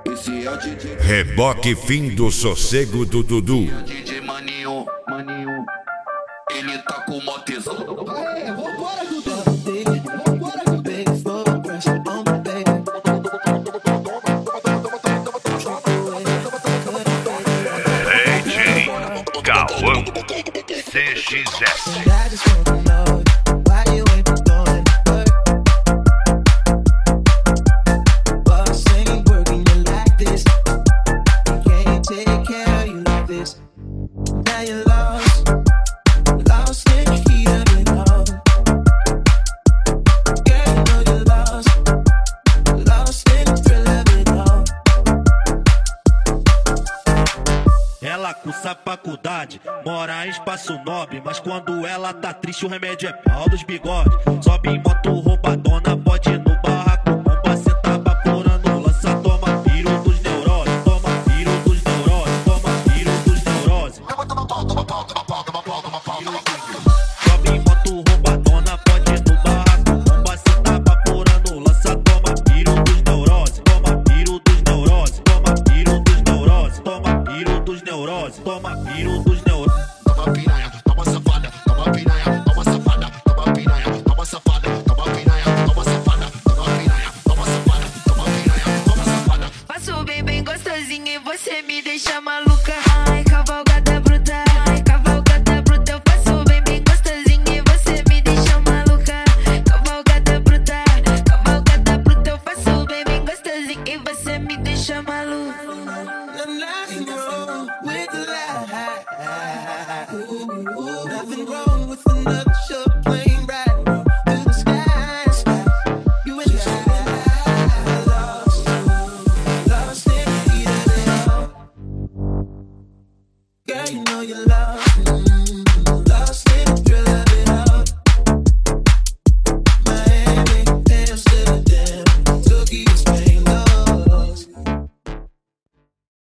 Esse é o DJ. Reboque fim do sossego do Dudu. DJ Maninho, ele tá com mó tesão. Vambora, Dudu. Vambora, Dudu. DJ Cauã CXS. Ela cursa faculdade, mora em espaço nobre, mas quando ela tá triste o remédio é pau dos bigodes. Sobe em moto roubadona, pode ir no barraco, bomba, cê tá vaporando, lança, toma piro dos neuroses, toma piro dos neuroses, toma piro dos neuroses. Sobe em moto roubadona, pode ir no barraco, bomba, cê tá vaporando, lança, toma piro dos neuroses, toma piro dos neuroses, toma piro dos neuroses, toma piro dos neuroses, toma piro dos neuroses. Toma piranha, toma safada, toma piranha, toma safada, toma piranha, toma safada, toma piranha, toma safada, toma piranha, toma safada, toma piranha, toma safada. Faço bem gostosinho e você me deixa maluco.